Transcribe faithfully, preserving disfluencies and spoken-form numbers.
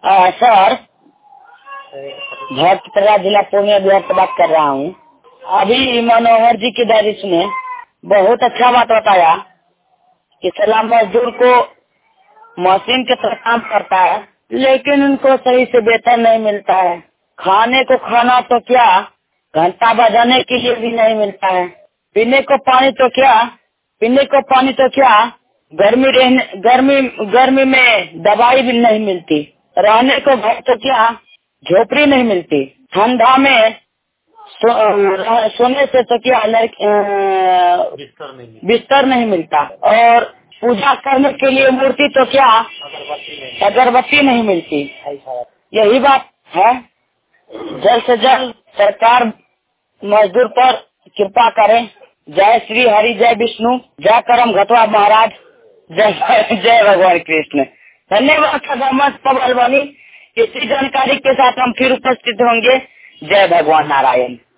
आ, sir, भट्टरा जिला पूर्णिया बिहार से बात कर रहा हूँ। अभी मनोहर जी की बारिश ने बहुत अच्छा बात बताया कि सलाम मजदूर को मशीन के तरह काम करता है, लेकिन उनको सही से वेतन नहीं मिलता है। खाने को खाना तो क्या, घंटा बजाने के लिए भी नहीं मिलता है। पीने को पानी तो क्या पीने को पानी तो क्या गर्मी रहने गर्मी गर्मी में दवाई भी नहीं मिलती। रहने को घर तो क्या, झोपड़ी नहीं मिलती। ठंडा में सो, अ, सोने से तो क्या लड़क- अ, बिस्तर नहीं मिलता। बिस्तर नहीं मिलता। और पूजा करने के लिए मूर्ति तो क्या, अगरबत्ती नहीं मिलती। यही बात है। जल्द से जल्द सरकार मजदूर पर कृपा करें। जय श्री हरि, जय विष्णु, जय करम घटवा महाराज, जय जय भगवान कृष्ण। धन्यवाद सदामत पवल बनी। इसी जानकारी के साथ हम फिर उपस्थित होंगे। जय भगवान नारायण।